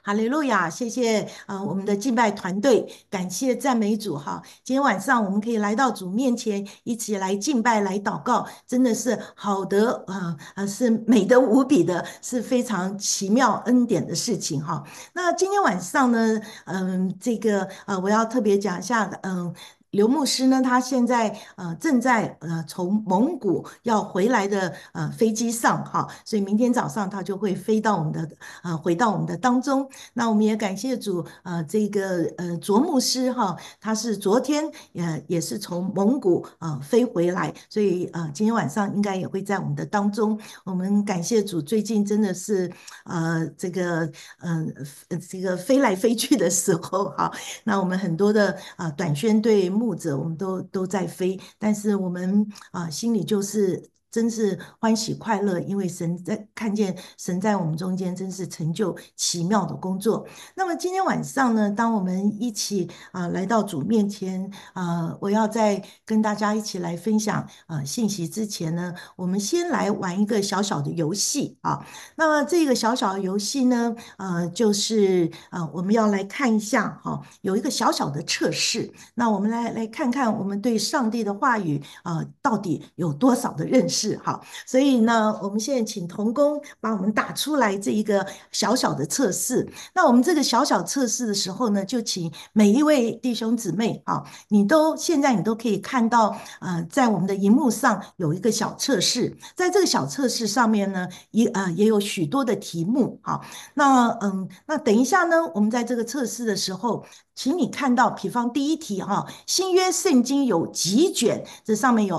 哈利路亚，谢谢我们的敬拜团队，感谢赞美主哈。今天晚上我们可以来到主面前，一起来敬拜、来祷告，真的是好的是美的无比的，是非常奇妙恩典的事情哈。那今天晚上呢，我要特别讲一下，刘牧师呢，他现在正在从蒙古要回来的飞机上哈，所以明天早上他就会回到我们的当中。那我们也感谢主，卓牧师哈，他是昨天也是从蒙古飞回来，所以今天晚上应该也会在我们的当中。我们感谢主，最近真的是呃这个这个飞来飞去的时候哈，那我们很多的短宣队牧者，我们都在飞，但是我们心里就是真是欢喜快乐，因为看见神在我们中间，真是成就奇妙的工作。那么今天晚上呢，当我们一起来到主面前，我要在跟大家一起来分享信息之前呢，我们先来玩一个小小的游戏啊。那么这个小小的游戏呢，就是我们要来看一下哈、有一个小小的测试。那我们来看看我们对上帝的话语到底有多少的认识哈。所以呢，我们现在请童工把我们打出来这一个小小的测试。那我们这个小小测试的时候呢，就请每一位弟兄姊妹啊，现在你都可以看到，在我们的荧幕上有一个小测试，在这个小测试上面呢，也有许多的题目哈。那等一下呢，我们在这个测试的时候，请你看到，比方第一题哈，新约圣经有几卷？这上面有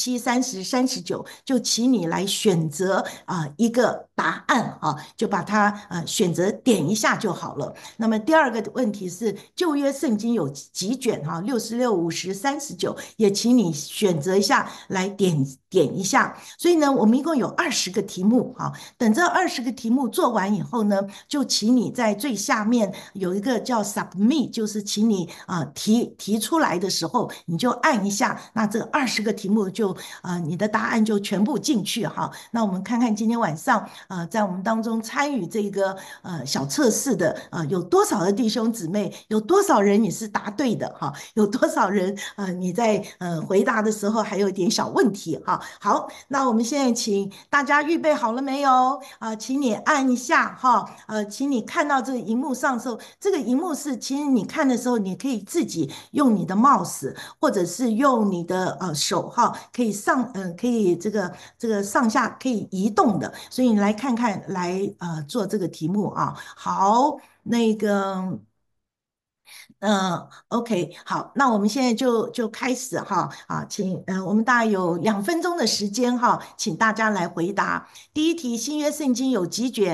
27、30、39，就请你来选择一个答案啊，就把它选择点一下就好了。那么第二个问题是旧约圣经有几卷哈？66、50、39，也请你选择一下来点一下。所以呢，我们一共有20个题目哈。等这20个题目做完以后呢，就请你在最下面有一个叫 submit，就是请你提出来的时候，你就按一下，那这20个题目就你的答案就全部进去哈。那我们看看今天晚上在我们当中参与这个小测试的有多少的弟兄姊妹，有多少人你是答对的哈，有多少人你在回答的时候还有一点小问题哈。好，那我们现在请大家预备好了没有请你按一下哈，请你看到这个荧幕上的时候，这个荧幕是其实你看的时候，你可以自己用你的 mouse 或者是用你的手哈，可以这个上下可以移动的，所以你来看看来做这个题目啊。好，那个。OK，好，那我们现在就开始哈，我们大概有2分钟的时间哈，请大家来回答。第一题，新约圣经有几卷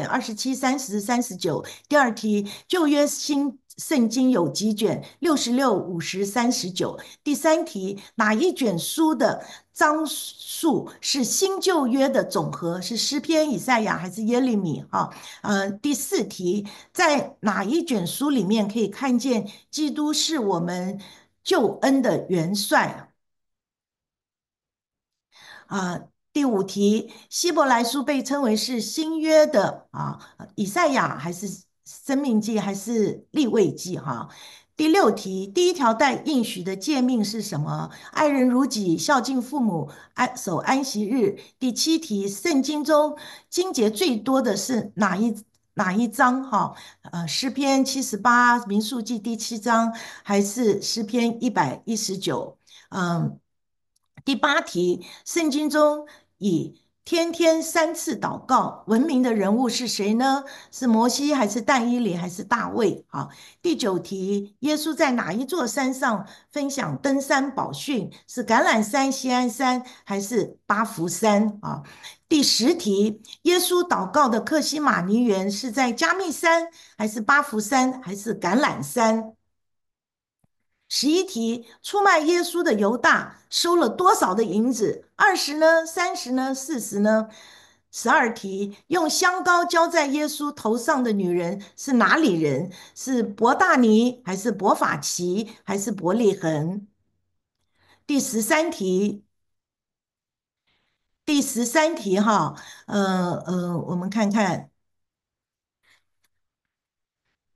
？27、30、39。第二题，旧约新圣经有几卷？66、50、39。第三题，哪一卷书的章数是新旧约的总和？是诗篇、以赛亚还是耶利米？哈，第四题，在哪一卷书里面可以看见基督是我们救恩的元帅第五题，希伯来书被称为是新约的以赛亚还是生命记还是立位记哈？第六题，第一条带应许的诫命是什么？爱人如己，孝敬父母，守安息日。第七题，圣经中经节最多的是哪一章？哈，诗篇78，民数记第7章，还是诗篇119？第八题，圣经中以天天3次祷告闻名的人物是谁呢？是摩西还是但以理还是大卫？好，第九题，耶稣在哪一座山上分享登山宝训？是橄榄山、锡安山还是巴福山？第十题，耶稣祷告的克西马尼园是在加密山还是巴福山还是橄榄山？11题，出卖耶稣的犹大收了多少的银子？20呢？30呢？40呢？12题，用香膏浇在耶稣头上的女人是哪里人？是伯大尼还是伯法其还是伯利恒？第十三题，哈，我们看看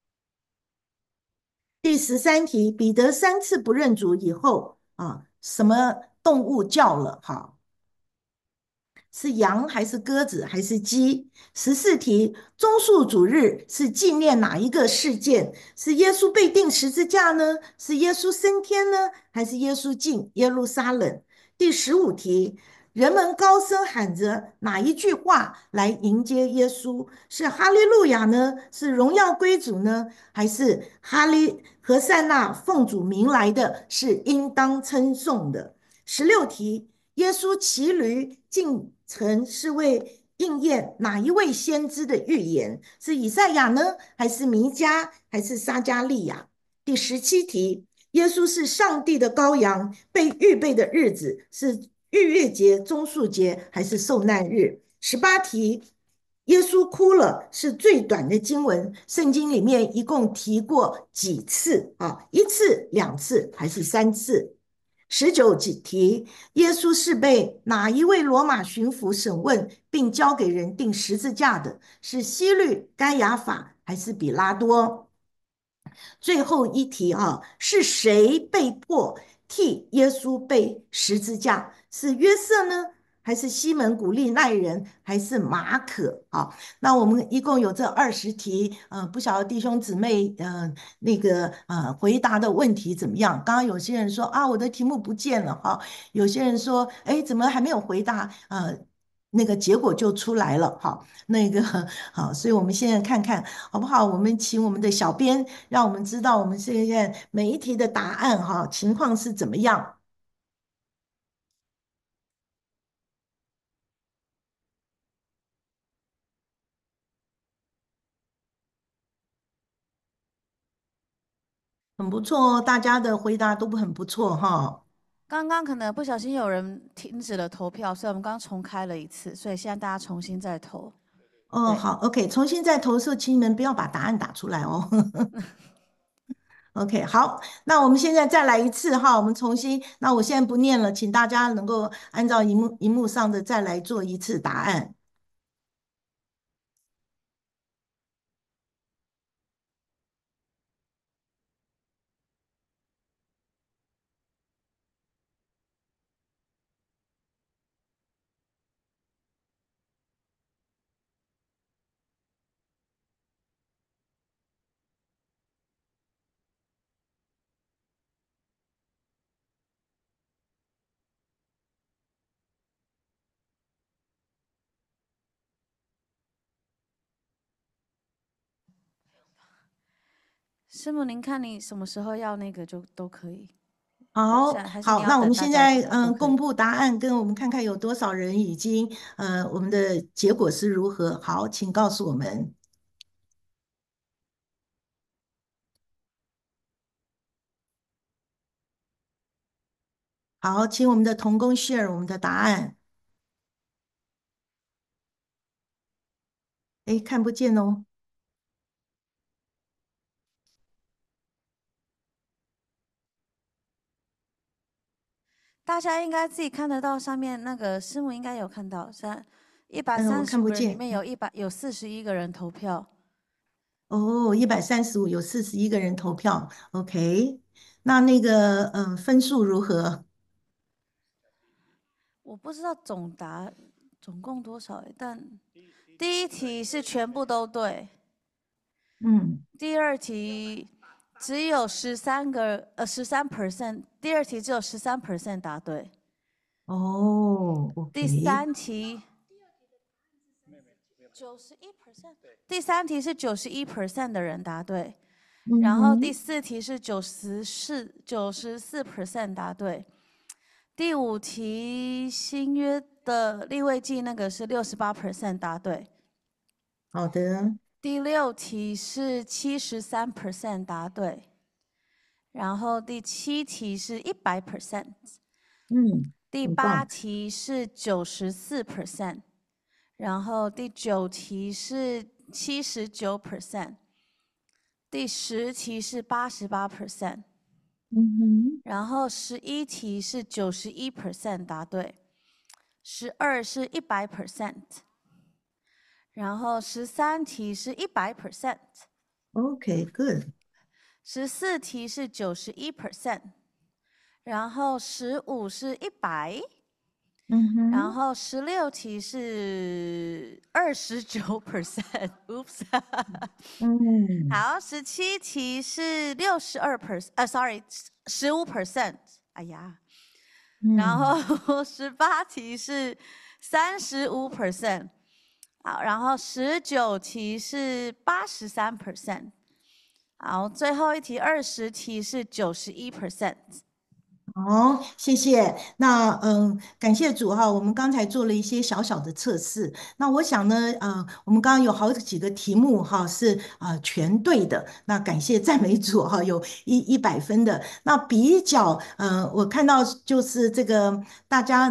13题，彼得3次不认主以后啊，什么动物叫了？哈，是羊还是鸽子还是鸡？14题，棕树主日是纪念哪一个事件？是耶稣被钉十字架呢？是耶稣升天呢？还是耶稣进耶路撒冷？第15题，人们高声喊着哪一句话来迎接耶稣？是哈利路亚呢？是荣耀归主呢？还是哈利和塞纳奉主名来的是应当称颂的？16题，耶稣骑驴进城是为应验哪一位先知的预言？是以赛亚呢，还是弥迦，还是撒加利亚？第17题，耶稣是上帝的羔羊，被预备的日子是逾越节、棕树节，还是受难日？18题，耶稣哭了是最短的经文，圣经里面一共提过几次啊？1次、2次还是3次？19题，耶稣是被哪一位罗马巡抚审问，并交给人钉十字架的？是希律、该亚法还是比拉多？最后一题啊，是谁被迫替耶稣背十字架？是约瑟呢，还是西门古利奈人，还是马可？啊，那我们一共有这20题，不晓得弟兄姊妹，回答的问题怎么样？刚刚有些人说啊，我的题目不见了哈，有些人说，哎，怎么还没有回答？那个结果就出来了，好，好，所以我们现在看看好不好？我们请我们的小编，让我们知道我们现在每一题的答案哈，情况是怎么样。很不错哦，大家的回答都很不错哈。 刚刚可能不小心有人停止了投票，所以我们刚重开了一次，所以现在大家重新再投。 哦， 对， 好，OK，重新再投射，请你们不要把答案打出来哦。OK，好，那我们现在再来一次哈，我们重新，那我现在不念了，请大家能够按照荧幕上的再来做一次答案。 师母，您看你什么时候要那个就都可以， 好好， 还是你要那我们等大家现在公都可以。 布答案，跟我们看看有多少人已经我们的结果是如何。好，请告诉我们。好，请我们的同工 share 我们的答案。诶，看不见哦。 大家应该自己看得到上面那个师母应该有看到，一百我三十五个人里看不见。 面有41个人投票。 哦，135有41个人投票。OK，那个分数如何？ 我不知道总共多少但第一题是全部都对， 嗯， 第二题只有13%，第二题只有13% 答对， 哦第 ，OK， 三题91%，第三题是91% 的人答对，然后第嗯哼， 四题是94% 答对，第五题新约的立位记那个是68% 答对， 好的， 第六题是73% 答对，然后第七题是100%， 嗯， 第八很棒。 题是94%，然后第九题是79%，第10题是88%， 嗯哼然后11题是91% 答对，12是100%，然后13题是100%。 ，OK，good。 14题是91%，然后15是100， 嗯哼， 然后16题是29%，Oops， 嗯好，17题是62%，sorry，15%，哎呀，然嗯。 后18题是35%，好，然后19题是83%，好，最后一题20题是91%。 好，谢谢。那感谢主哈，我们刚才做了一些小小的测试。那我想呢，我们刚刚有好几个题目哈是全对的。那感谢赞美主哈，有100分的。那比较我看到就是这个大家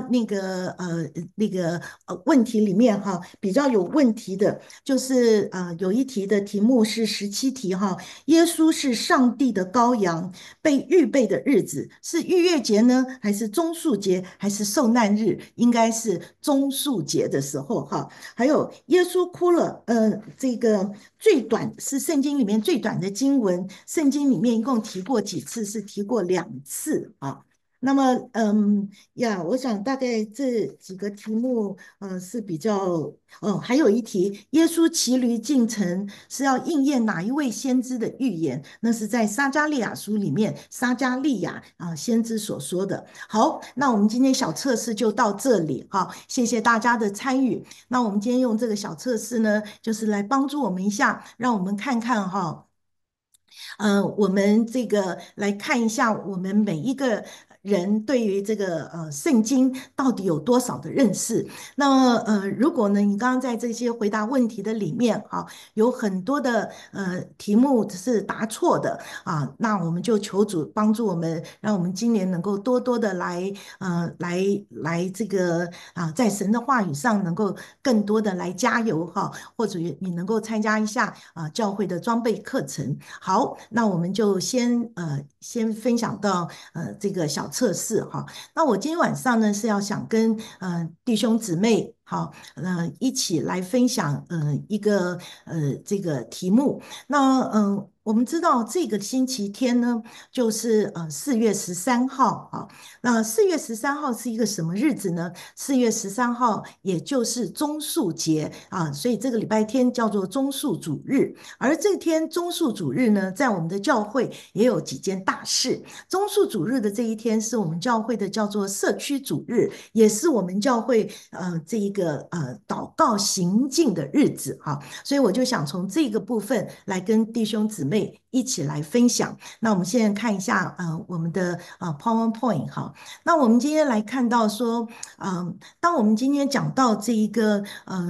问题里面哈，比较有问题的，就是有一题的题目是17题哈，耶稣是上帝的羔羊。被预备的日子是逾越节呢，还是棕树节，还是受难日？应该是棕树节的时候哈。还有耶稣哭了，这个最短是圣经里面最短的经文，圣经里面一共提过几次？是提过2次啊。那么，我想大概这几个题目，是比较，还有一题，耶稣骑驴进城是要应验哪一位先知的预言？那是在撒加利亚书里面，撒加利亚先知所说的。好，那我们今天小测试就到这里，好，谢谢大家的参与。那我们今天用这个小测试呢，就是来帮助我们一下，让我们看看哈。我们这个来看一下，我们每一个人对于这个圣经到底有多少的认识。那么如果呢，你刚刚在这些回答问题的里面啊，有很多的题目是答错的啊，那我们就求主帮助我们，让我们今年能够多多的来这个在神的话语上能够更多的来加油哈，或者你能够参加一下教会的装备课程。好，那我们就先分享到这个小测试哈。那我今天晚上呢是要想跟弟兄姊妹好一起来分享一个这个题目。那我们知道这个星期天呢，就是4月13号啊。那4月13号是一个什么日子呢？4月13号也就是棕树节啊，所以这个礼拜天叫做棕树主日。而这天棕树主日呢，在我们的教会也有几件大事。棕树主日的这一天是我们教会的叫做社区主日，也是我们教会这一个祷告行进的日子哈。所以我就想从这个部分来跟弟兄姊妹一起来分享。那我们现在看一下我们的PowerPoint 哈。那我们今天来看到说，当我们今天讲到这一个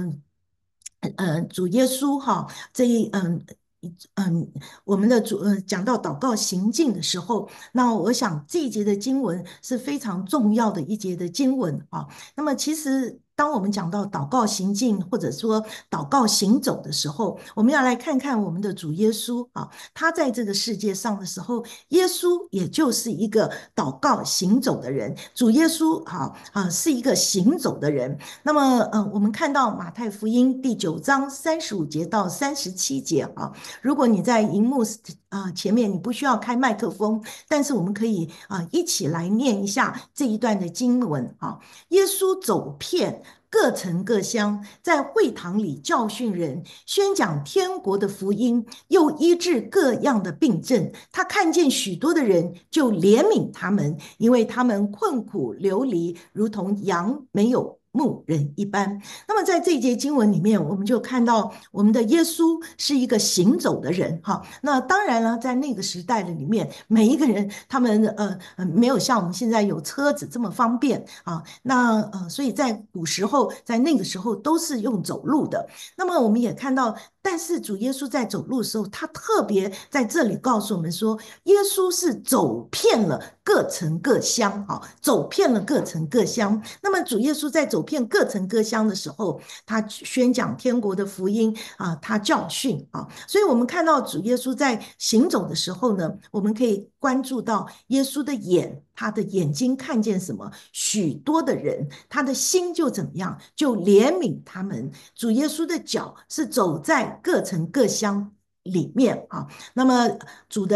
主耶稣哈，这一我们的讲到祷告行进的时候，那我想这一节的经文是非常重要的一节的经文啊。那么其实当我们讲到祷告行进或者说祷告行走的时候，我们要来看看我们的主耶稣啊，他在这个世界上的时候，耶稣也就是一个祷告行走的人。主耶稣是一个行走的人。那么我们看到马太福音第9章35节到37节啊。如果你在荧幕前面，你不需要开麦克风，但是我们可以一起来念一下这一段的经文啊。耶稣走遍各城各乡，在会堂里教训人，宣讲天国的福音，又医治各样的病症。他看见许多的人，就怜悯他们，因为他们困苦流离，如同羊没有牧人一般。那么在这一节经文里面，我们就看到我们的耶稣是一个行走的人哈。那当然了，在那个时代的里面，每一个人他们没有像我们现在有车子这么方便啊。那所以在古时候，在那个时候都是用走路的。那么我们也看到，但是主耶稣在走路的时候，他特别在这里告诉我们说，耶稣是走遍了各城各乡啊，走遍了各城各乡。那么主耶稣在走遍各城各乡的时候，他宣讲天国的福音他教训啊。所以我们看到主耶稣在行走的时候呢，我们可以关注到耶稣的他的眼睛看见什么？许多的人，他的心就怎么样？就怜悯他们。主耶稣的脚是走在各城各乡里面啊。那么主的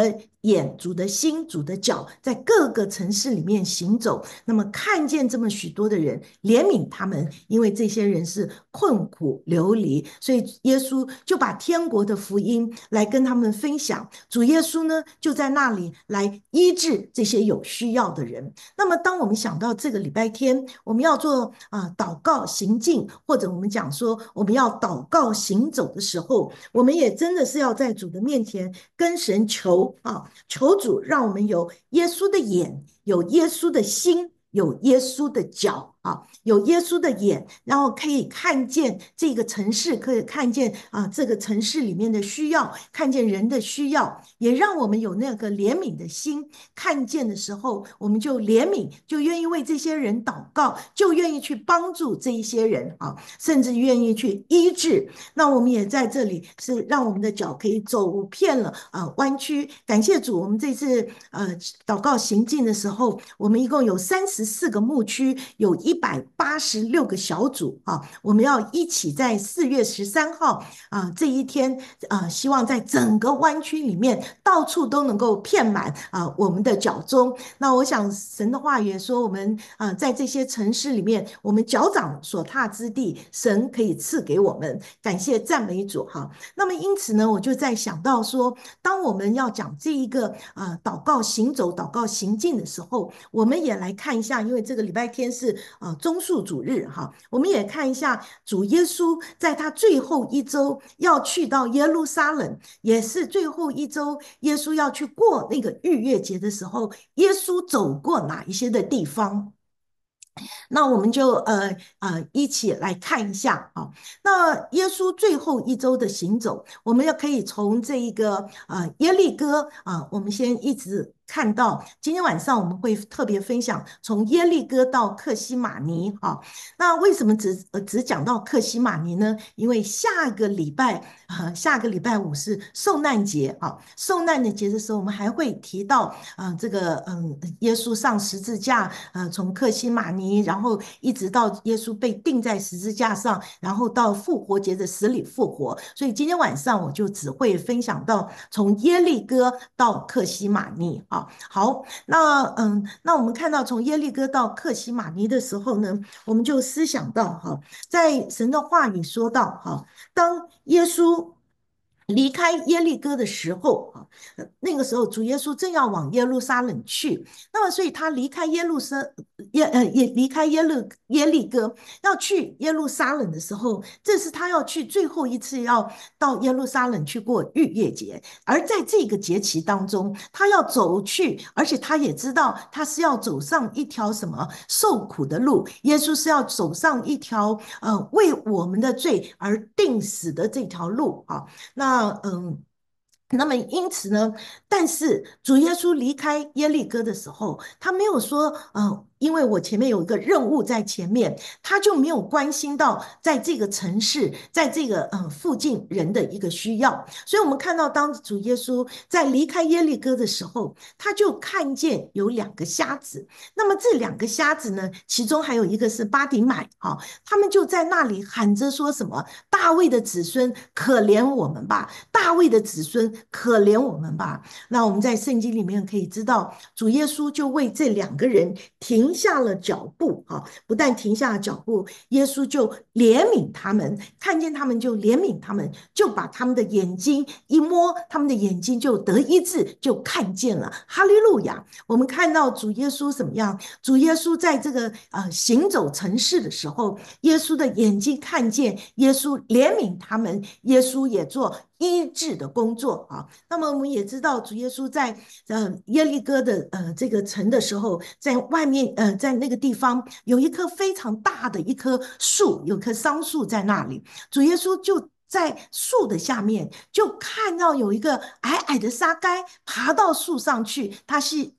眼、主的心、主的脚，在各个城市里面行走，那么看见这么许多的人，怜悯他们，因为这些人是困苦流离，所以耶稣就把天国的福音来跟他们分享。主耶稣呢，就在那里来医治这些有需要的人。那么，当我们想到这个礼拜天我们要做祷告行进，或者我们讲说我们要祷告行走的时候，我们也真的是要在主的面前跟神求求主让我们有耶稣的眼，有耶稣的心，有耶稣的脚有耶稣的眼，然后可以看见这个城市，可以看见这个城市里面的需要，看见人的需要，也让我们有那个怜悯的心。看见的时候，我们就怜悯，就愿意为这些人祷告，就愿意去帮助这一些人甚至愿意去医治。那我们也在这里是让我们的脚可以走遍了弯曲。感谢主，我们这次祷告行进的时候，我们一共有34个牧区，有186个小组我们要一起在4月13号这一天希望在整个湾区里面到处都能够遍满我们的脚踪。那我想神的话也说，我们在这些城市里面，我们脚掌所踏之地，神可以赐给我们。感谢赞美主那么因此呢，我就在想到说，当我们要讲这一个祷告行走、祷告行进的时候，我们也来看一下，因为这个礼拜天是棕树主日我们也看一下主耶稣在他最后一周要去到耶路撒冷，也是最后一周耶稣要去过那个逾越节的时候，耶稣走过哪一些的地方。那我们就一起来看一下那耶稣最后一周的行走，我们要可以从这一个耶利哥我们先一直看到今天晚上我们会特别分享从耶利哥到客西马尼那为什么只讲到客西马尼呢？因为下个礼拜五是受难节受难的节的时候，我们还会提到这个耶稣上十字架从客西马尼，然后一直到耶稣被钉在十字架上，然后到复活节的死里复活。所以今天晚上我就只会分享到从耶利哥到客西马尼好，那我们看到从耶利哥到客西马尼的时候呢，我们就思想到在神的话语说到当耶稣离开耶利哥的时候那个时候主耶稣正要往耶路撒冷去，那么所以他离开离开耶利哥要去耶路撒冷的时候，这是他要去最后一次要到耶路撒冷去过逾越节，而在这个节期当中，他要走去，而且他也知道他是要走上一条什么受苦的路，耶稣是要走上一条为我们的罪而定死的这条路那么因此呢，但是主耶稣离开耶利哥的时候，他没有说因为我前面有一个任务在前面，他就没有关心到在这个城市，在这个附近人的一个需要。所以我们看到，当主耶稣在离开耶利哥的时候，他就看见有2个瞎子。那么这2个瞎子呢，其中还有一个是巴底买他们就在那里喊着说什么：大卫的子孙，可怜我们吧！大卫的子孙，可怜我们吧！那我们在圣经里面可以知道，主耶稣就为这2个人停下了脚步不但停下了脚步，耶稣就怜悯他们，看见他们就怜悯他们，就把他们的眼睛一摸，他们的眼睛就得医治，就看见了。哈利路亚！我们看到主耶稣怎么样？主耶稣在这个行走城市的时候，耶稣的眼睛看见，耶稣怜悯他们，耶稣也做医治的工作那么我们也知道，主耶稣在耶利哥的这个城的时候，在外面在那个地方有一棵非常大的一棵树，有棵桑树在那里，主耶稣就在树的下面就看到有一个矮矮的沙该爬到树上去，它是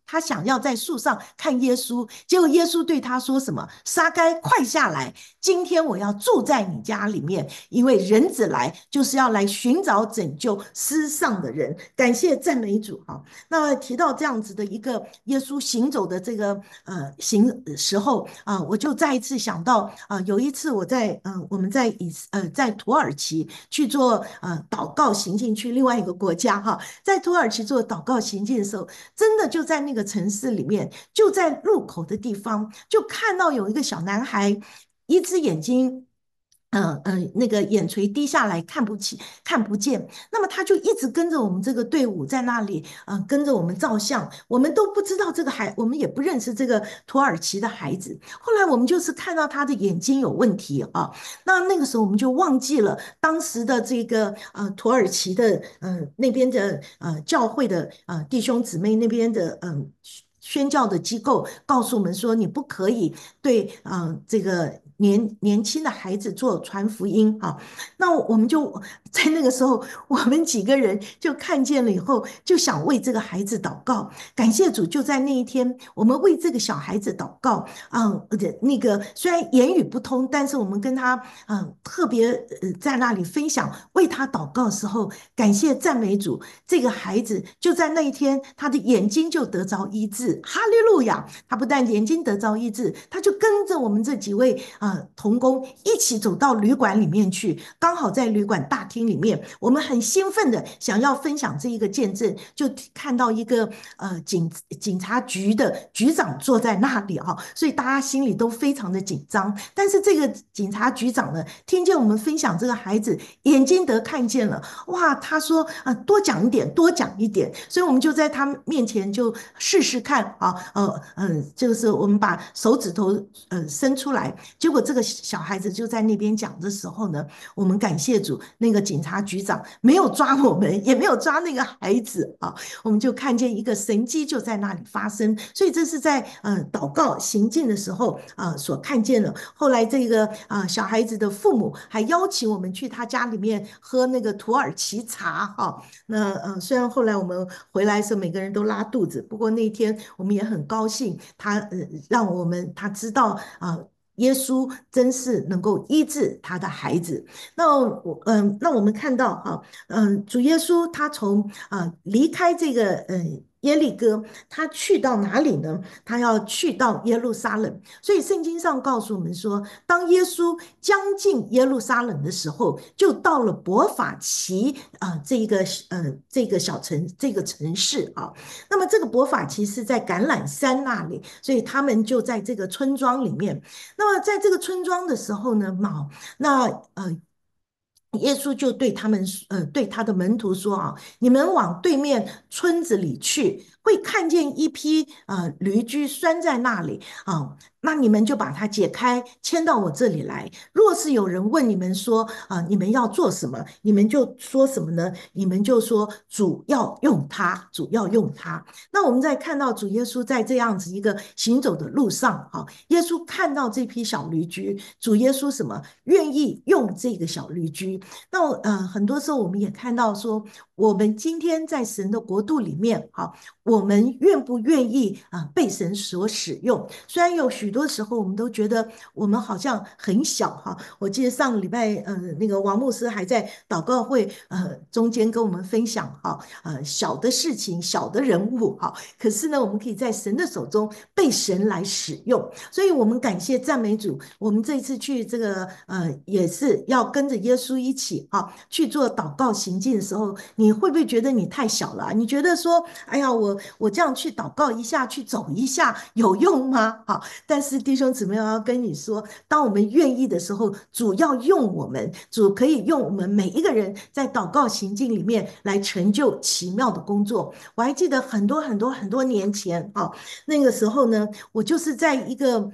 他想要在树上看耶稣，结果耶稣对他说什么？撒该，快下来，今天我要住在你家里面，因为人子来就是要来寻找拯救失丧的人。感谢赞美主哈。那提到这样子的一个耶稣行走的这个时候我就再一次想到有一次我们在土耳其去做祷告行进，去另外一个国家哈，在土耳其做祷告行进的时候，真的就在那个城市里面，就在入口的地方，就看到有一个小男孩，一只眼睛。那个眼垂低下来，看不见。那么他就一直跟着我们这个队伍在那里，跟着我们照相。我们都不知道这个我们也不认识这个土耳其的孩子。后来我们就是看到他的眼睛有问题啊，那个时候我们就忘记了当时的这个土耳其的那边的教会的弟兄姊妹那边的宣教的机构告诉我们说，你不可以对这个年轻的孩子做传福音啊。那我们就在那个时候，我们几个人就看见了以后，就想为这个孩子祷告。感谢主，就在那一天，我们为这个小孩子祷告。那个虽然言语不通，但是我们跟他特别在那里分享，为他祷告的时候，感谢赞美主，这个孩子就在那一天，他的眼睛就得着医治，哈利路亚！他不但眼睛得着医治，他就跟着我们这几位童工一起走到旅馆里面去，刚好在旅馆大厅里面，我们很兴奋的想要分享这一个见证，就看到一个警察局的局长坐在那里所以大家心里都非常的紧张。但是这个警察局长呢，听见我们分享这个孩子眼睛得看见了，哇，他说多讲一点，多讲一点，所以我们就在他面前就试试看就是我们把手指头伸出来，结果这个小孩子就在那边讲的时候呢，我们感谢主，那个警察局长没有抓我们，也没有抓那个孩子我们就看见一个神迹就在那里发生，所以这是在祷告行进的时候所看见的。后来这个小孩子的父母还邀请我们去他家里面喝那个土耳其茶那虽然后来我们回来的时候每个人都拉肚子，不过那天我们也很高兴，让他知道耶稣真是能够医治他的孩子。那我们看到主耶稣他从离开这个耶利哥，他去到哪里呢？他要去到耶路撒冷。所以圣经上告诉我们说，当耶稣将近耶路撒冷的时候，就到了伯法其这个小城这个城市那么这个伯法其是在橄榄山那里，所以他们就在这个村庄里面。那么在这个村庄的时候呢，那耶稣就对对他的门徒说你们往对面村子里去，会看见一匹驴驹拴在那里那你们就把它解开，牵到我这里来。若是有人问你们说你们要做什么，你们就说什么呢？你们就说主要用它，主要用它。那我们在看到主耶稣在这样子一个行走的路上耶稣看到这匹小驴驹，主耶稣什么愿意用这个小驴驹。那很多时候我们也看到说，我们今天在神的国度里面我们愿不愿意被神所使用？虽然有许多时候我们都觉得我们好像很小我记得上个礼拜那个王牧师还在祷告会中间跟我们分享小的事情、小的人物可是呢，我们可以在神的手中被神来使用。所以我们感谢赞美主，我们这次去这个也是要跟着耶稣一起去做祷告行进的时候，你会不会觉得你太小了你觉得说，哎呀，我这样去祷告一下，去走一下，有用吗？但是弟兄姊妹要跟你说，当我们愿意的时候，主要用我们，主可以用我们每一个人在祷告行进里面来成就奇妙的工作。我还记得很多很多很多年前那个时候呢，我就是在一个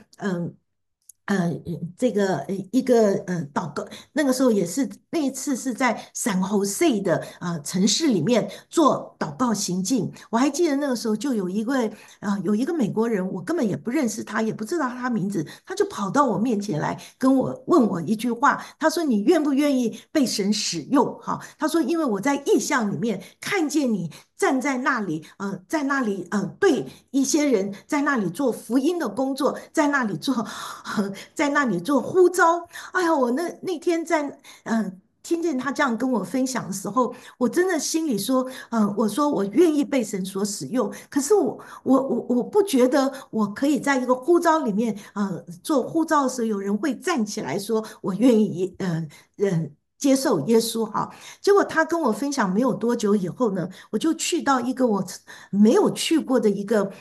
这个一个祷告，那个时候也是那一次是在San Jose 的城市里面做祷告行进。我还记得那个时候就有一个美国人，我根本也不认识他，也不知道他名字，他就跑到我面前来问我一句话，他说你愿不愿意被神使用？他说因为我在异象里面看见你站在那里，在那里，对一些人在那里做福音的工作，在那里做，在那里做呼召。哎呀，我那天在，听见他这样跟我分享的时候，我真的心里说，我说我愿意被神所使用，可是我不觉得我可以在一个呼召里面，做呼召的时候，有人会站起来说我愿意，接受耶稣哈。结果他跟我分享没有多久以后呢，我就去到一个我没有去过的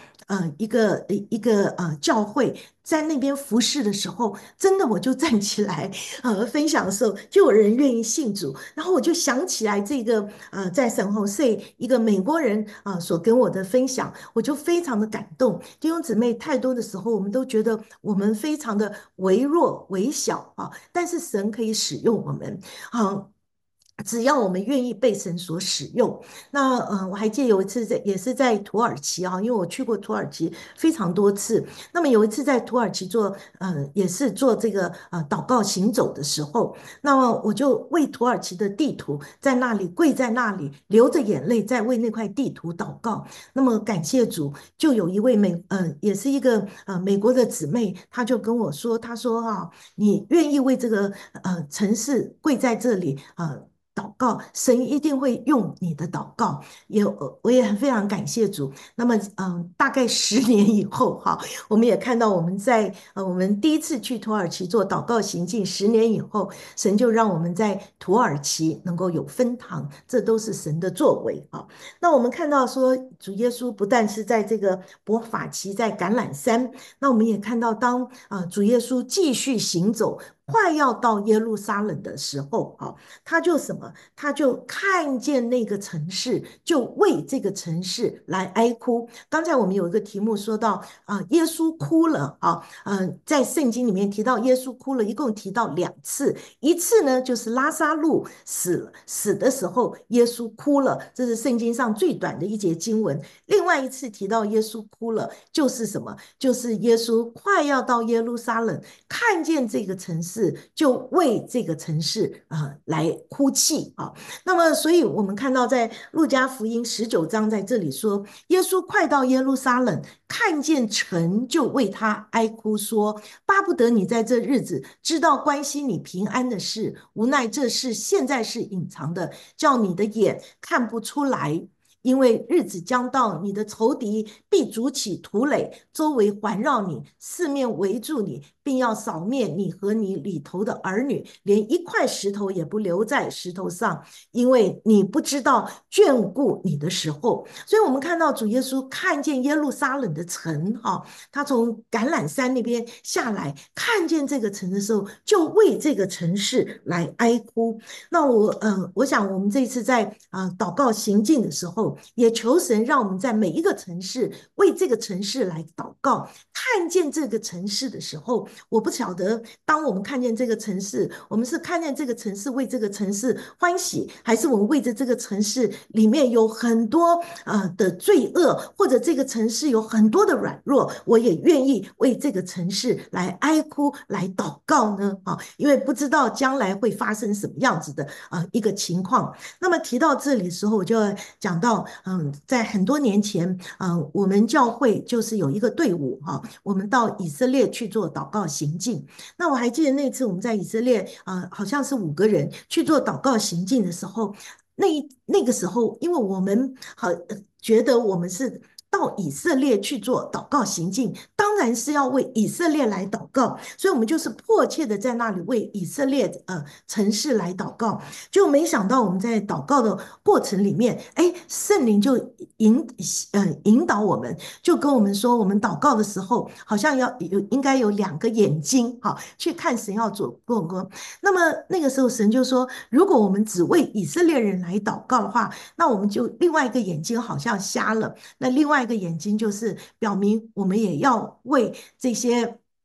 一个教会，在那边服侍的时候，真的我就站起来，分享的时候，就有人愿意信主，然后我就想起来这个在圣后 say 一个美国人所跟我的分享，我就非常的感动。弟兄姊妹，太多的时候我们都觉得我们非常的微弱微小啊，但是神可以使用我们。好，只要我们愿意被神所使用。那我还记得有一次也是在土耳其啊，因为我去过土耳其非常多次。那么有一次在土耳其做也是做这个祷告行走的时候，那么我就为土耳其的地图在那里跪在那里，流着眼泪在为那块地图祷告。那么感谢主，就有一位也是一个美国的姊妹，她就跟我说，她说你愿意为这个城市跪在这里祷告，神一定会用你的祷告。我也很非常感谢主。那么，大概10年以后，哈，我们也看到我们第一次去土耳其做祷告行进，10年以后，神就让我们在土耳其能够有分堂，这都是神的作为啊。那我们看到说，主耶稣不但是在这个伯法其在橄榄山，那我们也看到当主耶稣继续行走。快要到耶路撒冷的时候，他就什么？他就看见那个城市，就为这个城市来哀哭。刚才我们有一个题目说到耶稣哭了在圣经里面提到耶稣哭了，一共提到2次。一次呢，就是拉撒路死的时候，耶稣哭了，这是圣经上最短的一节经文。另外一次提到耶稣哭了，就是什么？就是耶稣快要到耶路撒冷，看见这个城市，就为这个城市来哭泣啊。那么，所以我们看到在路加福音19章在这里说，耶稣快到耶路撒冷，看见城就为他哀哭，说：巴不得你在这日子知道关心你平安的事，无奈这事现在是隐藏的，叫你的眼看不出来。因为日子将到，你的仇敌必筑起土垒，周围环绕你，四面围住你，并要扫灭你和你里头的儿女，连一块石头也不留在石头上，因为你不知道眷顾你的时候。所以我们看到主耶稣看见耶路撒冷的城他从橄榄山那边下来，看见这个城的时候，就为这个城市来哀哭。那我想我们这次在祷告行进的时候，也求神让我们在每一个城市为这个城市来祷告。看见这个城市的时候，我不晓得，当我们看见这个城市，我们是看见这个城市为这个城市欢喜，还是我们为着这个城市里面有很多的罪恶，或者这个城市有很多的软弱，我也愿意为这个城市来哀哭、来祷告呢？因为不知道将来会发生什么样子的一个情况。那么提到这里的时候，我就讲到，在很多年前，我们教会就是有一个队伍我们到以色列去做祷告行进。那我还记得那次我们在以色列好像是5个人去做祷告行进的时候，那个时候，因为我们觉得我们是到以色列去做祷告行进，当然是要为以色列来祷告，所以我们就是迫切的在那里为以色列城市来祷告。就没想到我们在祷告的过程里面，圣灵就引导我们，就跟我们说，我们祷告的时候好像应该有2个眼睛去看神要做过工。那么那个时候神就说，如果我们只为以色列人来祷告的话，那我们就另外一个眼睛好像瞎了，那另外一个眼睛就是表明我们也要为这些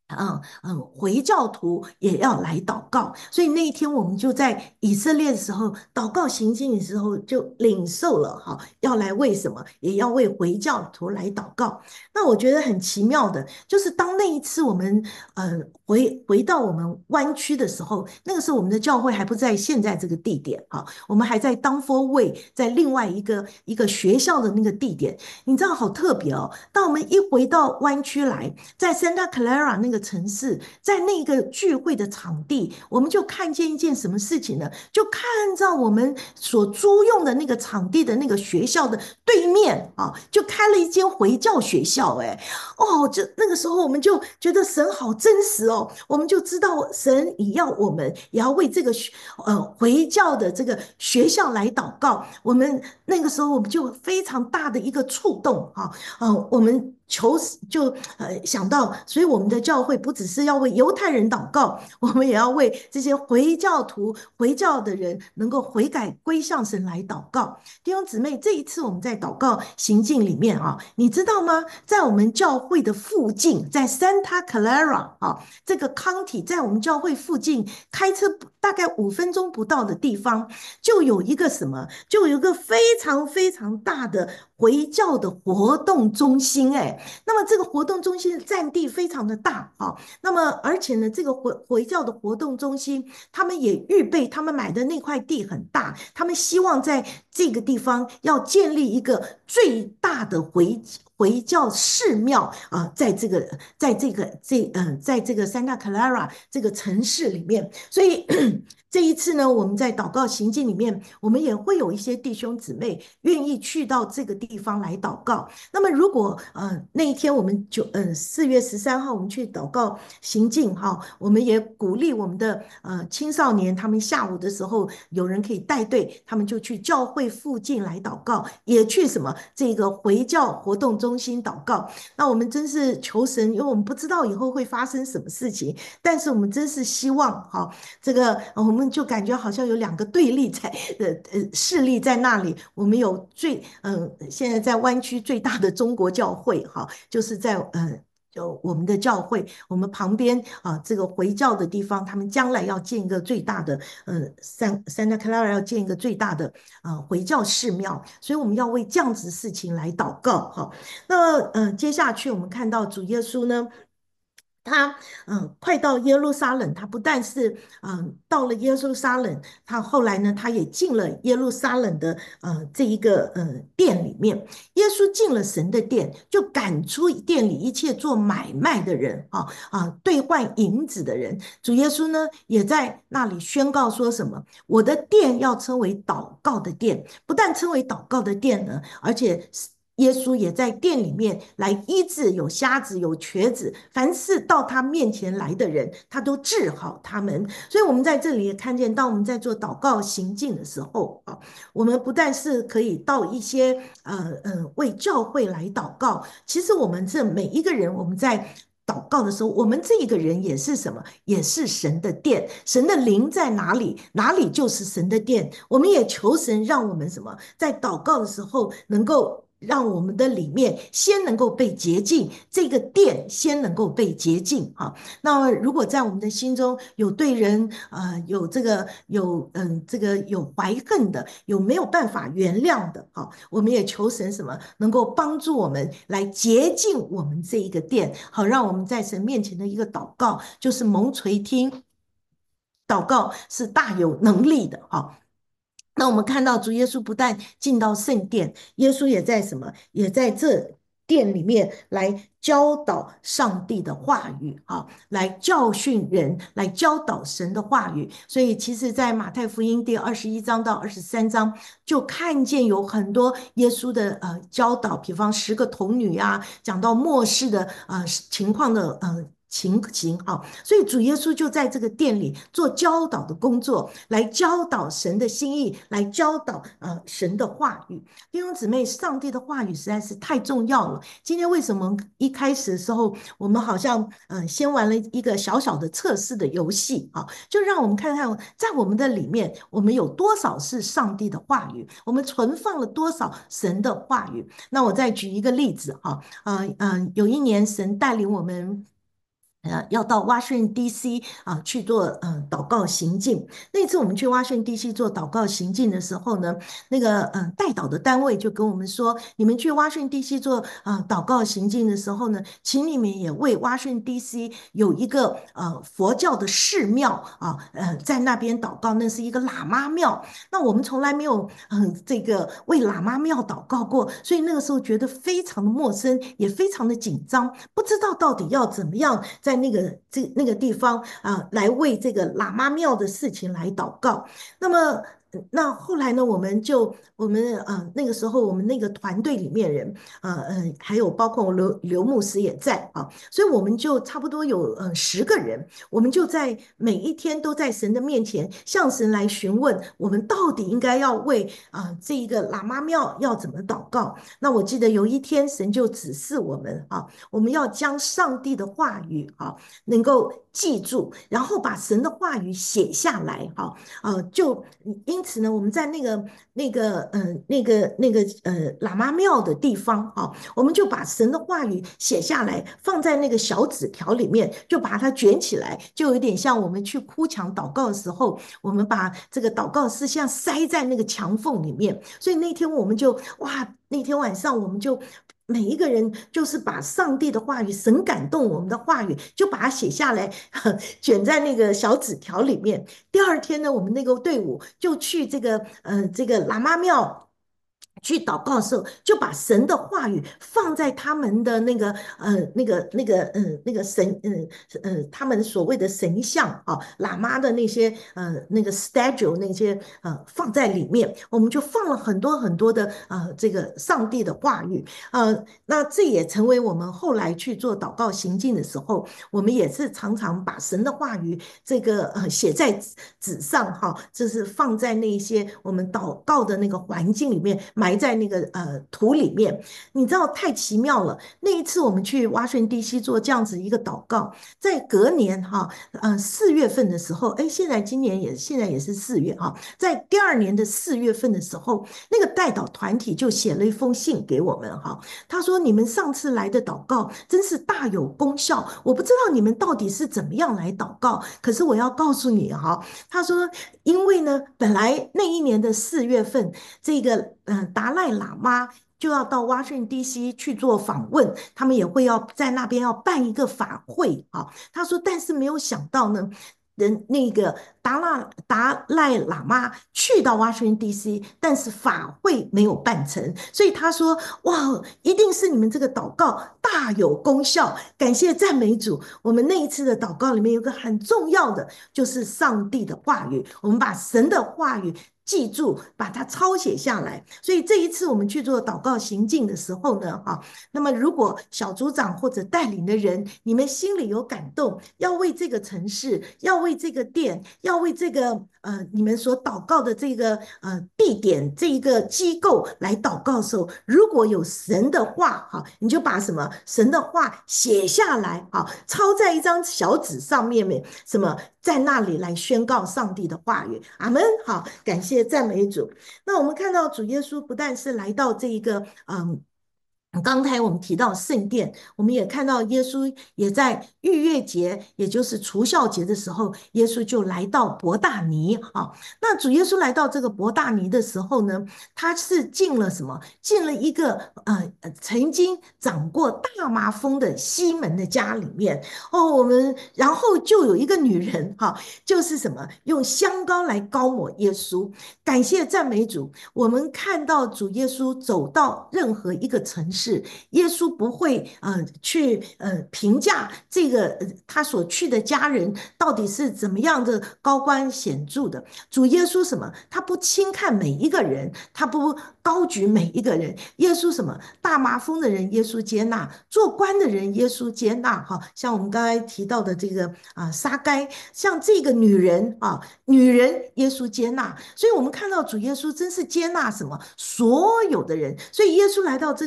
回教徒也要来祷告，所以那一天我们就在以色列的时候祷告行进的时候就领受了哈，要来为什么，也要为回教徒来祷告。那我觉得很奇妙的，就是当那一次我们回到我们湾区的时候，那个时候我们的教会还不在现在这个地点哈，我们还在当 for way，在另外一个学校的那个地点，你知道好特别哦。当我们一回到湾区来，在 Santa Clara 那个城市，在那个聚会的场地，我们就看见一件什么事情呢？就看到我们所租用的那个场地的那个学校的对面啊，就开了一间回教学校。哎，哦，就那个时候我们就觉得神好真实哦，我们就知道神也要我们也要为这个回教的这个学校来祷告。我们那个时候我们就非常大的一个触动哈。我们就想到，所以我们的教会不只是要为犹太人祷告，我们也要为这些回教徒、回教的人能够悔改归向神来祷告。弟兄姊妹，这一次我们在祷告行进里面啊，你知道吗？在我们教会的附近，在 Santa Clara 啊这个 county，在我们教会附近开车大概5分钟不到的地方，就有一个什么，就有一个非常非常大的回教的活动中心。哎，那么这个活动中心占地非常的大啊。那么而且呢，这个回教的活动中心，他们也预备，他们买的那块地很大，他们希望在这个地方要建立一个最大的回教寺庙啊，在这个 Santa Clara 这个城市里面，所以这一次呢，我们在祷告行进里面，我们也会有一些弟兄姊妹愿意去到这个地方来祷告。那么如果那一天我们4月13号我们去祷告行进哈，我们也鼓励我们的青少年，他们下午的时候有人可以带队，他们就去教会附近来祷告，也去什么这个回教活动中心祷告。那我们真是求神，因为我们不知道以后会发生什么事情，但是我们真是希望哈，这个我们就感觉好像有两个对立势力在那里。我们有现在在湾区最大的中国教会哈，就是在就我们的教会，我们旁边啊，这个回教的地方，他们将来要建一个最大的，Santa Clara 要建一个最大的回教寺庙，所以我们要为这样子事情来祷告哈。那接下去我们看到主耶稣呢，他快到耶路撒冷，他不但是到了耶路撒冷，他后来呢，他也进了耶路撒冷的这一个殿里面。耶稣进了神的殿，就赶出店里一切做买卖的人兑换银子的人。主耶稣呢，也在那里宣告说什么？我的殿要称为祷告的殿，不但称为祷告的殿呢，而且耶稣也在店里面来医治有瞎子、有瘸子，凡是到他面前来的人，他都治好他们。所以，我们在这里也看见，当我们在做祷告行进的时候啊，我们不但是可以到一些为教会来祷告，其实我们这每一个人，我们在祷告的时候，我们这一个人也是什么？也是神的殿，神的灵在哪里，哪里就是神的殿。我们也求神让我们什么，在祷告的时候能够。让我们的里面先能够被洁净，这个殿先能够被洁净哈。那如果在我们的心中有对人有这个有怀恨的，有没有办法原谅的哈，我们也求神什么能够帮助我们来洁净我们这一个殿，好让我们在神面前的一个祷告就是蒙垂听，祷告是大有能力的哈。那我们看到主耶稣不但进到圣殿，耶稣也在什么？也在这殿里面来教导上帝的话语来教训人，来教导神的话语。所以，其实，在马太福音第21章到23章，就看见有很多耶稣的教导，比方10个童女啊，讲到末世的情况的情形所以主耶稣就在这个殿里做教导的工作，来教导神的心意，来教导神的话语。弟兄姊妹，上帝的话语实在是太重要了。今天为什么一开始的时候，我们好像先玩了一个小小的测试的游戏就让我们看看在我们的里面，我们有多少是上帝的话语，我们存放了多少神的话语。那我再举一个例子有一年神带领我们要到 Washington DC 啊去做祷告行进。那次我们去 Washington DC 做祷告行进的时候呢，那个代祷的单位就跟我们说，你们去 Washington DC 做祷告行进的时候呢，请你们也为 Washington DC 有一个佛教的寺庙啊，在那边祷告，那是一个喇嘛庙。那我们从来没有这个为喇嘛庙祷告过，所以那个时候觉得非常的陌生，也非常的紧张，不知道到底要怎么样在那个地方来为这个喇嘛庙的事情来祷告。那么那后来呢，我们那个时候我们那个团队里面人还有包括刘牧师也在啊，所以我们就差不多有10个人，我们就在每一天都在神的面前向神来询问，我们到底应该要为这一个喇嘛庙要怎么祷告。那我记得有一天神就指示我们我们要将上帝的话语能够记住，然后把神的话语写下来就因此呢，我们在喇嘛庙的地方我们就把神的话语写下来，放在那个小纸条里面，就把它卷起来，就有点像我们去哭墙祷告的时候，我们把这个祷告事项塞在那个墙缝里面。所以那天我们就哇，那天晚上我们就每一个人就是把上帝的话语、神感动我们的话语，就把它写下来，卷在那个小纸条里面。第二天呢，我们那个队伍就去这个喇嘛庙去祷告的时候，就把神的话语放在他们的那个他们所谓的神像喇嘛的那些那个 statue 那些放在里面，我们就放了很多很多的这个上帝的话语那这也成为我们后来去做祷告行进的时候，我们也是常常把神的话语这个写在纸上这是放在那些我们祷告的那个环境里面，埋在那个土里面。你知道太奇妙了。那一次我们去华盛顿 DC 做这样子一个祷告，在隔年4月份的时候，哎，现在也是4月在第二年的4月份的时候，那个代祷团体就写了一封信给我们他说你们上次来的祷告真是大有功效，我不知道你们到底是怎么样来祷告，可是我要告诉你他说因为呢，本来那一年的4月份，这个达赖喇嘛就要到 Washington DC 去做访问，他们也会要在那边要办一个法会他说，但是没有想到呢，那个达赖喇嘛去到 Washington DC，但是法会没有办成，所以他说：哇，一定是你们这个祷告大有功效，感谢赞美主。我们那一次的祷告里面有个很重要的，就是上帝的话语，我们把神的话语记住，把它抄写下来。所以这一次我们去做祷告行进的时候呢，那么如果小组长或者带领的人，你们心里有感动，要为这个城市，要为这个店，要为这个你们所祷告的这个地点这一个机构来祷告的时候，如果有神的话你就把什么神的话写下来抄在一张小纸上面什么在那里来宣告上帝的话语。阿门。好，感谢赞美主。那我们看到主耶稣不但是来到这一个刚才我们提到圣殿，我们也看到耶稣也在逾越节，也就是除酵节的时候，耶稣就来到伯大尼那主耶稣来到这个伯大尼的时候呢，他是进了什么？进了一个曾经长过大麻风的西门的家里面然后就有一个女人就是什么？用香膏来膏抹耶稣。感谢赞美主，我们看到主耶稣走到任何一个城市，耶稣不会去评价这个他所去的家人到底是怎么样的高官显著的。主耶稣什么？他不轻看每一个人，他不高举每一个人。耶稣什么？大麻风的人耶稣接纳，做官的人耶稣接纳像我们刚才提到的这个撒该，像这个女人女人耶稣接纳。所以我们看到主耶稣真是接纳什么所有的人。所以耶稣来到这个城市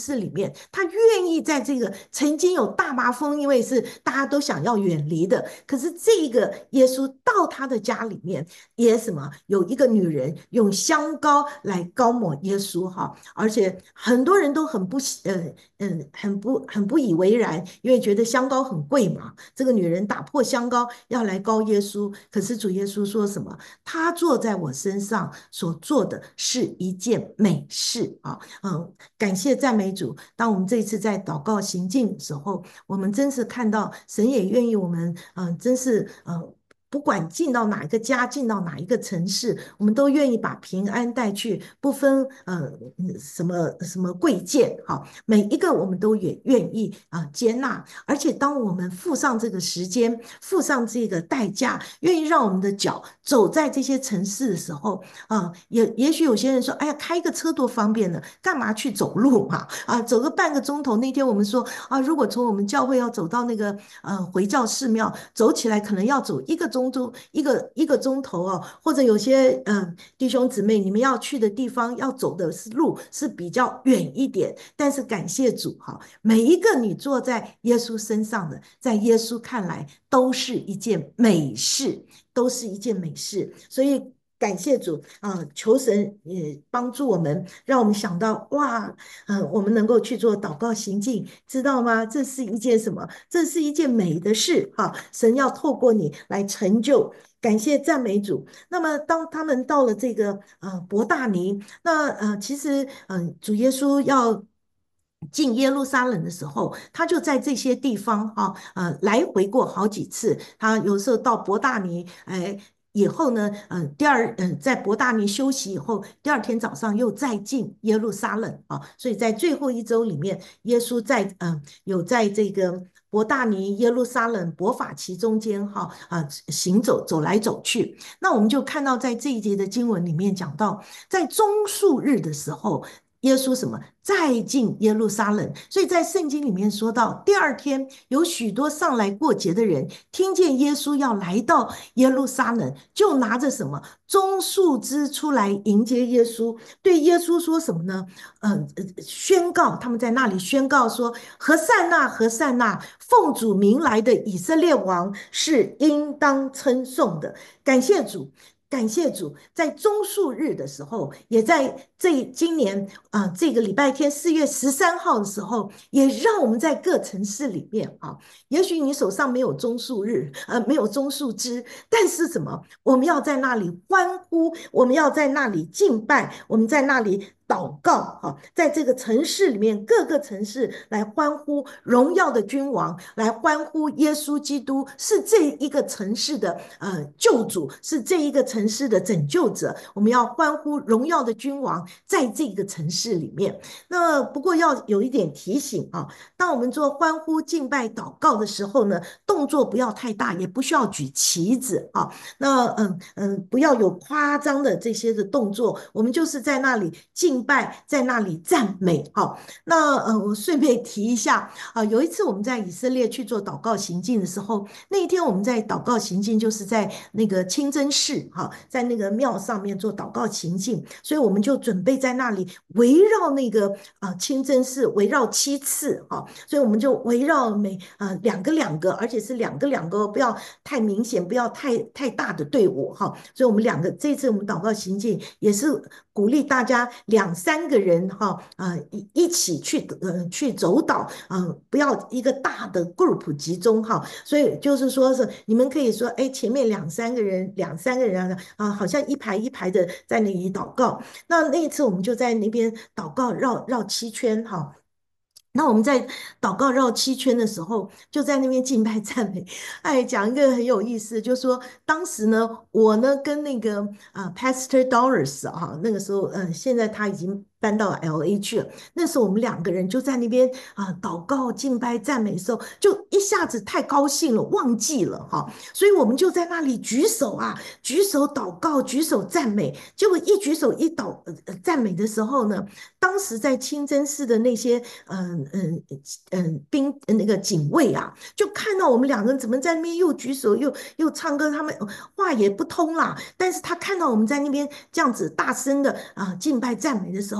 市里面，他愿意在这个曾经有大麻风，因为是大家都想要远离的，可是这个耶稣到他的家里面，也什么有一个女人用香膏来膏抹耶稣哈，而且很多人都很不以为然，因为觉得香膏很贵嘛。这个女人打破香膏要来膏耶稣，可是主耶稣说什么？他坐在我身上所做的是一件美事啊！感谢赞美主。当我们这一次在祷告行进的时候，我们真是看到神也愿意我们，真是不管进到哪一个家，进到哪一个城市，我们都愿意把平安带去，不分什么什么贵贱，好，每一个我们都也愿意接纳。而且当我们付上这个时间，付上这个代价，愿意让我们的脚走在这些城市的时候，也许有些人说，哎呀，开个车多方便呢，干嘛去走路嘛？走个半个钟头。那天我们说如果从我们教会要走到那个回教寺庙，走起来可能要走一个钟头哦，或者有些弟兄姊妹，你们要去的地方要走的路是比较远一点，但是感谢主哈，每一个你坐在耶稣身上的，在耶稣看来都是一件美事，都是一件美事，所以。感谢主求神也帮助我们，让我们想到哇，我们能够去做祷告行进，知道吗？这是一件什么？这是一件美的事哈！神要透过你来成就。感谢赞美主。那么，当他们到了这个伯大尼，那其实主耶稣要进耶路撒冷的时候，他就在这些地方来回过好几次。他有时候到伯大尼，哎。以后呢，在伯大尼休息以后，第二天早上又再进耶路撒冷所以在最后一周里面，耶稣有在这个伯大尼、耶路撒冷、伯法其中间行走来走去。那我们就看到在这一节的经文里面讲到，在棕树日的时候。耶稣什么再进耶路撒冷？所以在圣经里面说到，第二天有许多上来过节的人，听见耶稣要来到耶路撒冷，就拿着什么棕树枝出来迎接耶稣，对耶稣说什么呢？宣告他们在那里宣告说：何善那，何善那，奉主名来的以色列王是应当称颂的。感谢主。感谢主，在棕树日的时候，也在今年这个礼拜天4月13号的时候，也让我们在各城市里面也许你手上没有棕树日，没有棕树枝，但是什么？我们要在那里欢呼，我们要在那里敬拜，我们在那里祷告在这个城市里面，各个城市来欢呼荣耀的君王，来欢呼耶稣基督是这一个城市的救主，是这一个城市的拯救者。我们要欢呼荣耀的君王在这个城市里面。那不过要有一点提醒当我们做欢呼敬拜祷告的时候呢，动作不要太大，也不需要举旗子那不要有夸张的这些的动作，我们就是在那里敬拜，在那里赞美那我顺便提一下有一次我们在以色列去做祷告行进的时候，那一天我们在祷告行进就是在那个清真寺在那个庙上面做祷告行进，所以我们就准备在那里围绕那个清真寺围绕7次所以我们就围绕两个，而且是两个，不要太明显，不要太大的队伍所以我们这次我们祷告行进也是鼓励大家2、3个人一起去走岛不要一个大的 group 集中所以就是说是你们可以说前面两三个人好像一排一排的在那里祷告。那一次我们就在那边祷告绕7圈那我们在祷告绕7圈的时候，就在那边敬拜赞美。讲一个很有意思，就是说当时呢，我呢跟那个Pastor Doris 那个时候现在他已经搬到 LA 去了。那时候我们2个人就在那边祷告敬拜赞美的时候，就一下子太高兴了，忘记了所以我们就在那里举手举手祷告，举手赞美。结果一举手赞美的时候呢，当时在清真寺的那些那个警卫就看到我们2个人怎么在那边又举手又唱歌，他们话也不通啦。但是他看到我们在那边这样子大声的敬拜赞美的时候，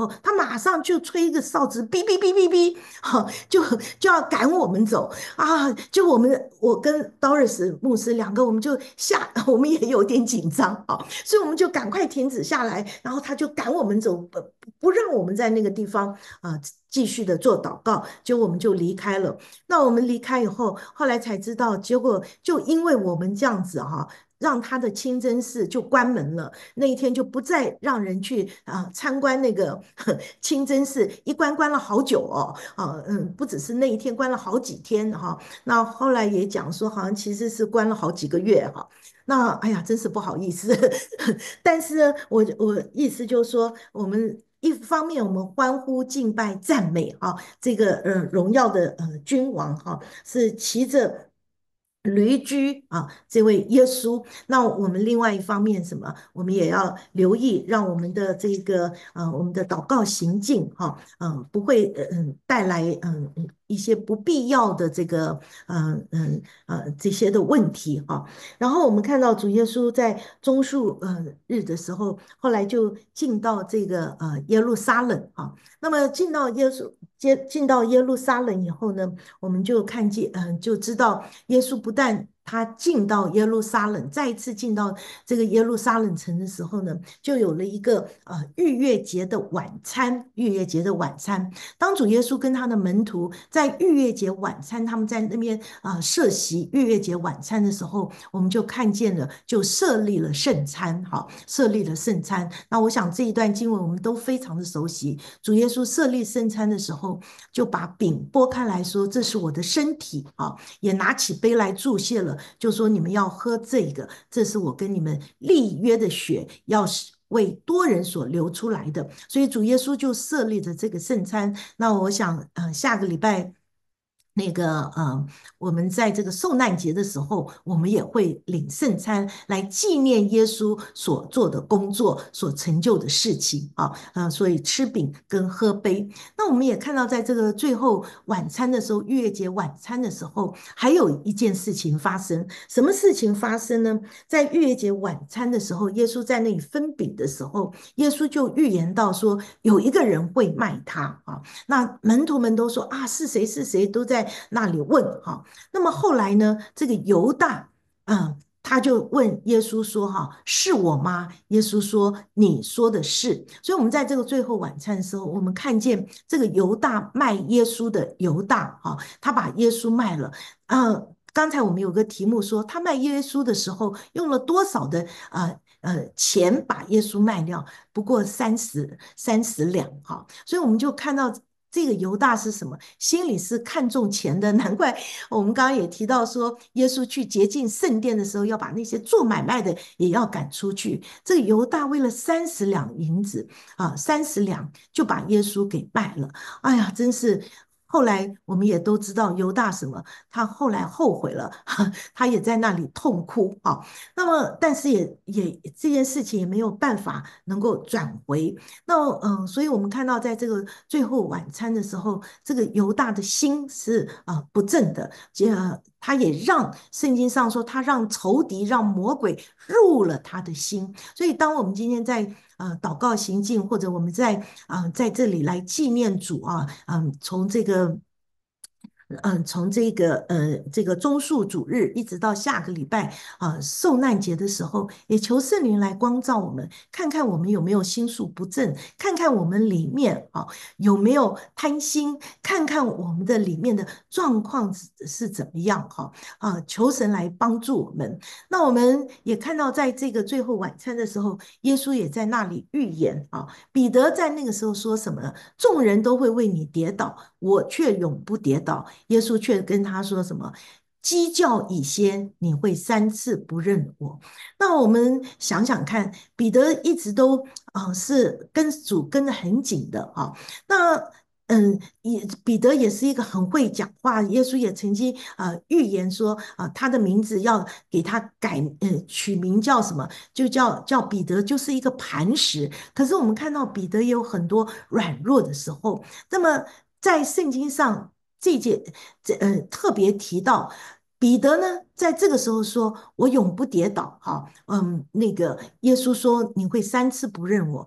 候，他马上就吹一个哨子，哔哔哔哔哔，好，就要赶我们走啊！就我跟 Doris 牧师两个，我们就我们也有点紧张啊，所以我们就赶快停止下来，然后他就赶我们走，不让我们在那个地方继续的做祷告，就我们就离开了。那我们离开以后，后来才知道，结果就因为我们这样子哈、让他的清真寺就关门了，那一天就不再让人去参观那个清真寺，一关了好久哦，不只是那一天，关了好几天哈。那后来也讲说，好像其实是关了好几个月哈。那哎呀，真是不好意思，但是呢我意思就是说，我们一方面我们欢呼敬拜赞美啊，这个荣耀的君王哈、是骑着驴驹啊，这位耶稣。那我们另外一方面什么？我们也要留意，让我们的这个我们的祷告行径哈，不会带来一些不必要的这个这些的问题哈。然后我们看到主耶稣在棕树日的时候，后来就进到这个耶路撒冷啊。那么进到耶路撒冷以后呢，我们就看见就知道耶稣不但他进到耶路撒冷，再一次进到这个耶路撒冷城的时候呢，就有了一个逾越节的晚餐。逾越节的晚餐，当主耶稣跟他的门徒在逾越节晚餐，他们在那边设席逾越节晚餐的时候，我们就看见了，就设立了圣餐，好，设立了圣餐。那我想这一段经文我们都非常的熟悉。主耶稣设立圣餐的时候，就把饼拨开来说：“这是我的身体啊。”也拿起杯来祝谢了，就说：“你们要喝这个，这是我跟你们立约的血，要为多人所流出来的。”所以主耶稣就设立了这个圣餐。那我想，下个礼拜那个我们在这个受难节的时候，我们也会领圣餐来纪念耶稣所做的工作、所成就的事情啊。所以吃饼跟喝杯。那我们也看到，在这个最后晚餐的时候，逾越节晚餐的时候，还有一件事情发生。什么事情发生呢？在逾越节晚餐的时候，耶稣在那里分饼的时候，耶稣就预言到说，有一个人会卖他啊。那门徒们都说啊，是谁是谁，都在那里问哈。那么后来呢，这个犹大，他就问耶稣说：“哈，是我吗？”耶稣说：“你说的是。”所以，我们在这个最后晚餐的时候，我们看见这个犹大卖耶稣的犹大，哈，他把耶稣卖了。刚才我们有个题目说，他卖耶稣的时候用了多少的钱把耶稣卖掉？不过三十两哈。所以我们就看到这个犹大是什么？心里是看重钱的，难怪我们刚刚也提到说，耶稣去洁净圣殿的时候，要把那些做买卖的也要赶出去。这个犹大为了30两银子30两就把耶稣给卖了。哎呀，真是。后来我们也都知道犹大什么，他后来后悔了，他也在那里痛哭啊。那么，但是也这件事情也没有办法能够转回。那所以我们看到在这个最后晚餐的时候，这个犹大的心是不正的，他也让圣经上说，他让仇敌、让魔鬼入了他的心。所以，当我们今天在祷告行进，或者我们在这里来纪念主啊，从这个。从这个棕树主日一直到下个礼拜受难节的时候，也求圣灵来光照我们，看看我们有没有心术不正，看看我们里面有没有贪心，看看我们的里面的状况是怎么样求神来帮助我们。那我们也看到，在这个最后晚餐的时候，耶稣也在那里预言彼得在那个时候说什么呢？众人都会为你跌倒，我却永不跌倒。耶稣却跟他说什么？鸡叫以先，你会3次不认我。那我们想想看，彼得一直都是跟主跟得很紧的那彼得也是一个很会讲话。耶稣也曾经预言说他的名字要给他取名叫什么？就叫彼得，就是一个磐石。可是我们看到彼得也有很多软弱的时候。那么在圣经上特别提到。彼得呢，在这个时候说：“我永不跌倒。”那个耶稣说：“你会3次不认我。”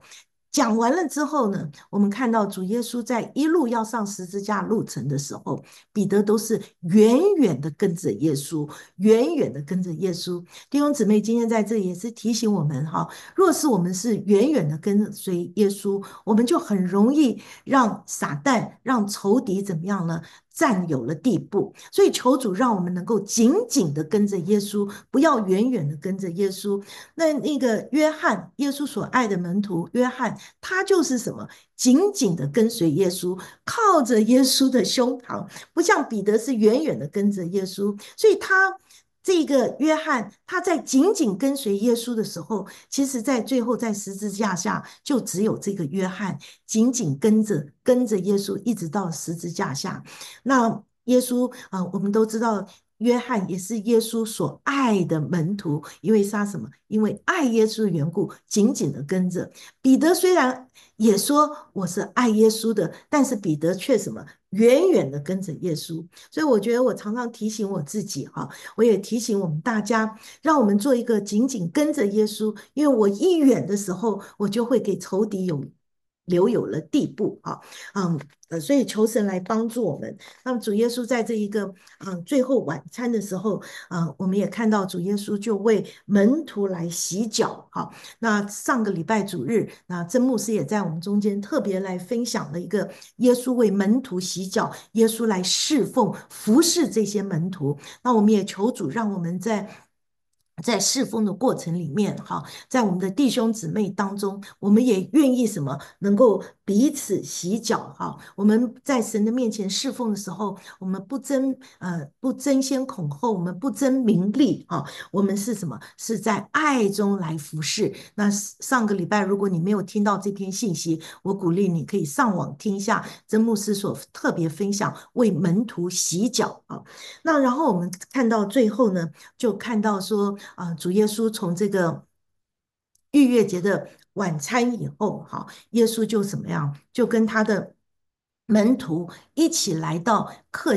讲完了之后呢，我们看到主耶稣在一路要上十字架路程的时候，彼得都是远远的跟着耶稣，远远的跟着耶稣。弟兄姊妹，今天在这里也是提醒我们哈，若是我们是远远的跟随耶稣，我们就很容易让撒旦、让仇敌怎么样呢？占有了地步，所以求主让我们能够紧紧的跟着耶稣，不要远远的跟着耶稣。那个约翰，耶稣所爱的门徒约翰，他就是什么？紧紧的跟随耶稣，靠着耶稣的胸膛，不像彼得是远远的跟着耶稣，所以他。这个约翰他在紧紧跟随耶稣的时候，其实在最后在十字架下，就只有这个约翰紧紧跟着耶稣，一直到十字架下。那耶稣我们都知道，约翰也是耶稣所爱的门徒，因为他什么？因为爱耶稣的缘故，紧紧的跟着。彼得虽然也说我是爱耶稣的，但是彼得却什么？远远的跟着耶稣。所以我觉得我常常提醒我自己哈，我也提醒我们大家，让我们做一个紧紧跟着耶稣，因为我一远的时候，我就会给仇敌留有了地步啊。嗯，所以求神来帮助我们。那么主耶稣在这一个最后晚餐的时候，我们也看到主耶稣就为门徒来洗脚。好，那上个礼拜主日，那曾牧师也在我们中间特别来分享了一个耶稣为门徒洗脚，耶稣来侍奉服侍这些门徒。那我们也求主让我们在侍奉的过程里面，哈，在我们的弟兄姊妹当中，我们也愿意什么，能够彼此洗脚，哈。我们在神的面前侍奉的时候，我们不争先恐后，我们不争名利，哈。我们是什么？是在爱中来服侍。那上个礼拜，如果你没有听到这篇信息，我鼓励你可以上网听一下曾牧师所特别分享为门徒洗脚啊。那然后我们看到最后呢，就看到说主耶稣从这个逾越节的晚餐以后，哈，耶稣就怎么样，就跟他的门徒一起来到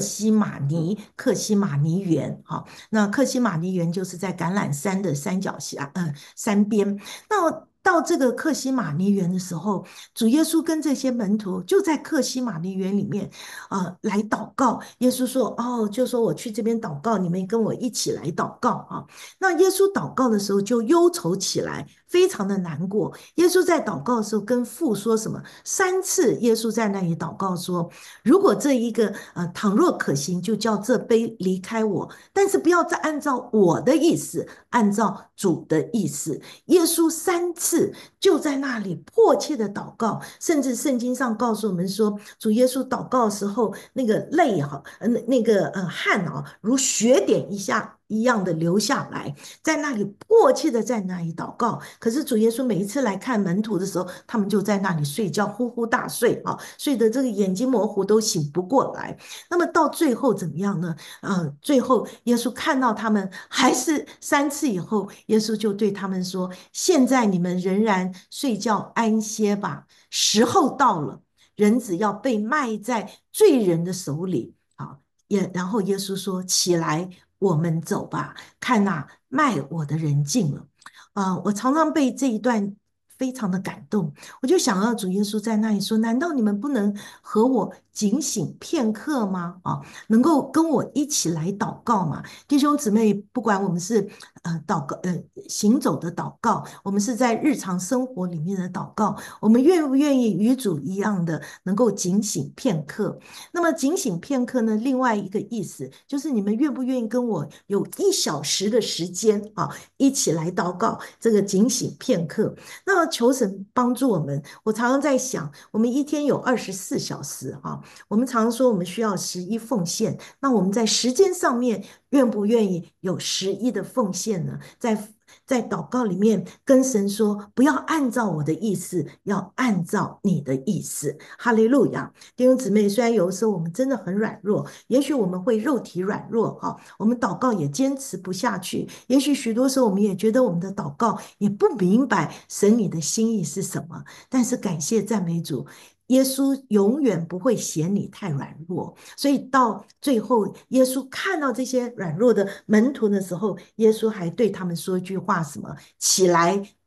克西马尼园，哈，那克西马尼园就是在橄榄山的山脚下，山边。那到这个克西马尼园的时候，主耶稣跟这些门徒就在克西马尼园里面，来祷告。耶稣说：“哦，就说我去这边祷告，你们跟我一起来祷告啊。”那耶稣祷告的时候就忧愁起来，非常的难过。耶稣在祷告的时候跟父说什么？3次，耶稣在那里祷告说：如果这一个倘若可行，就叫这杯离开我，但是不要再按照我的意思，按照主的意思。耶稣3次就在那里迫切的祷告，甚至圣经上告诉我们说，主耶稣祷告的时候，那个泪哈，那个汗啊，如血点一样的流下来，在那里迫切的在那里祷告。可是主耶稣每一次来看门徒的时候，他们就在那里睡觉，呼呼大睡啊，睡得这个眼睛模糊，都醒不过来。那么到最后怎么样呢？最后耶稣看到他们还是3次以后，耶稣就对他们说：现在你们仍然睡觉安歇吧，时候到了，人子要被卖在罪人的手里。好，然后耶稣说：起来，我们走吧，看那卖我的人进了。我常常被这一段非常的感动，我就想到主耶稣在那里说：难道你们不能和我警醒片刻吗？能够跟我一起来祷告吗？弟兄姊妹，不管我们是祷告行走的祷告，我们是在日常生活里面的祷告，我们愿不愿意与主一样的能够警醒片刻？那么警醒片刻呢？另外一个意思就是你们愿不愿意跟我有1小时的时间一起来祷告？这个警醒片刻。那求神帮助我们。我常常在想，我们一天有24小时我们常说我们需要11奉献。那我们在时间上面愿不愿意有11的奉献呢？在祷告里面跟神说，不要按照我的意思，要按照你的意思。哈利路亚！弟兄姊妹，虽然有的时候我们真的很软弱，也许我们会肉体软弱我们祷告也坚持不下去，也许许多时候我们也觉得我们的祷告也不明白神你的心意是什么，但是感谢赞美主，耶稣永远不会嫌你太软弱，所以到最后，耶稣看到这些软弱的门徒的时候，耶稣还对他们说一句话：什么？起来，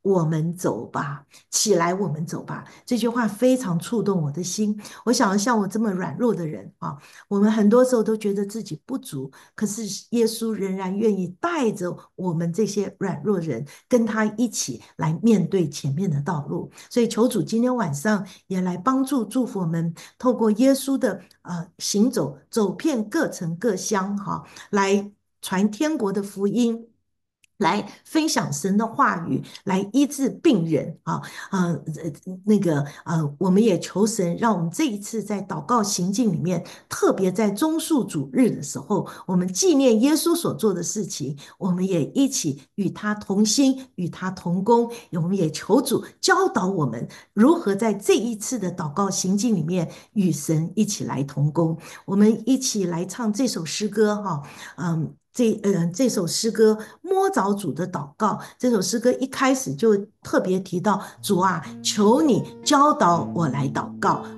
我们走吧，起来，我们走吧。这句话非常触动我的心。我想像我这么软弱的人啊，我们很多时候都觉得自己不足，可是耶稣仍然愿意带着我们这些软弱人，跟他一起来面对前面的道路。所以求主今天晚上也来帮助祝福我们，透过耶稣的行走，走遍各城各乡，哈，来传天国的福音。来分享神的话语，来医治病人啊，我们也求神，让我们这一次在祷告行进里面，特别在棕树主日的时候，我们纪念耶稣所做的事情，我们也一起与他同心，与他同工。我们也求主教导我们如何在这一次的祷告行进里面与神一起来同工。我们一起来唱这首诗歌哈，这首诗歌摸着主的祷告，这首诗歌一开始就特别提到主啊，求你教导我来祷告。